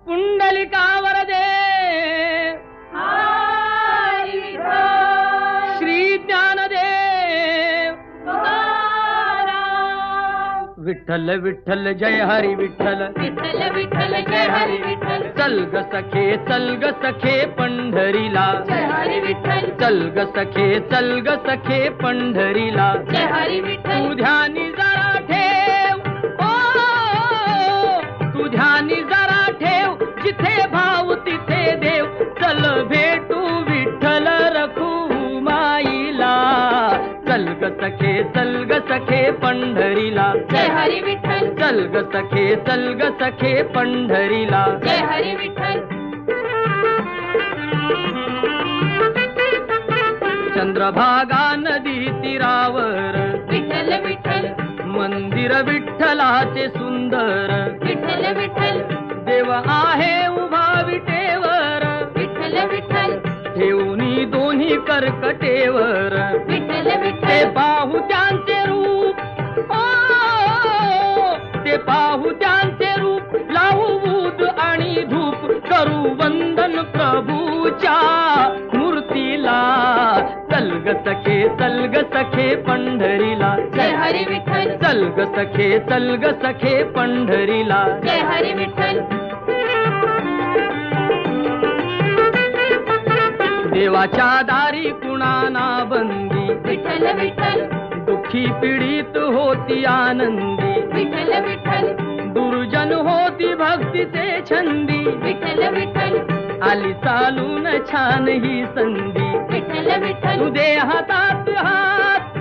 पुंडलिकावर दे श्री ज्ञानदेव विठ्ठल विठ्ठल जय हरी विठ्ठल विठ्ठल विठ्ठल जय हरी विठ्ठल चल ग सखे पंढरीला जय हरी विठ्ठल चल ग सखे पंढरीला जय हरी विठ्ठल तू ध्यानी जरा ठेव तू ध्यानी जरा ठेव जिथे भाव तिथे देव चल भेटू विठ्ठल रखुमाईला चल ग सखे पंढरीला जय हरी विठ्ठल चल ग सखे पंढरीला जय हरी विठ्ठल चंद्रभागा नदी तीरावर विठ्ठल विठ्ठल मंदिर विठ्ठलाचे सुंदर विठ्ठल विठ्ठल देव आहे उभा विटेवर विठ्ठल विठ्ठल ठेवणी दोन्ही कर्कटेवर विठ्ठल ते विठ्ठल पाहू त्यांचे रूप ते पाहू त्यांचे रूप लावू बूद आणि धूप करू वंदन प्रभूच्या मूर्तीला चल ग सखे पंढरीला जय हरी विठ्ठल चल ग सखे पंढरीला जय हरी विठ्ठल देवाच्या दारी कुणाना बंदी विठ्ठल विठ्ठल दुःखी पीडित होती आनंदी विठ्ठल विठ्ठल दुर्जन होती भक्तीचे छंदी विठ्ठल विठ्ठल आली चालून छान ही संधी विठ्ठल विठ्ठल तू दे हातात हात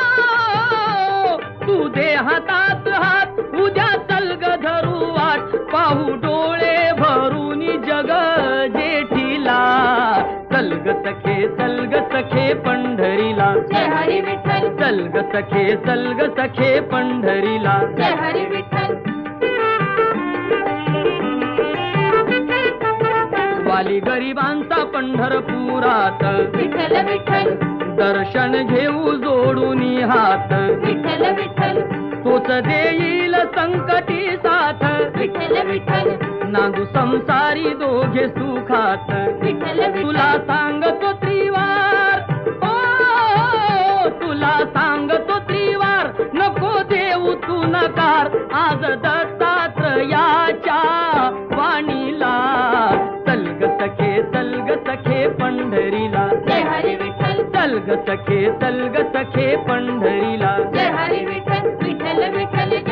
तू दे हातात हात उद्या चल ग धरू वाट पाहू डोळे भरून जग जेठीला चल ग सखे पंढरीला जय हरी विठ्ठल चल ग सखे पंढरीला जय हरी विठ्ठल वाली गरिबांचा पंढरपुरात विठ्ठल विठ्ठल दर्शन घेऊ जोडून हात विठ्ठल विठ्ठल तोच देईल संकटी साथ विठ्ठल विठ्ठल नांदू संसारी दोघे सुखात विठ्ठल तुला सांगतो त्रिवार तुला सांगतो त्रिवार नको देऊ तू नकार आज दत्तात्रयाच्या वाणीला चल ग सखे पंढरीला जय हरी विठ्ठल चल ग सखे पंढरीला जय हरी विठ्ठल विठ्ठल विठ्ठल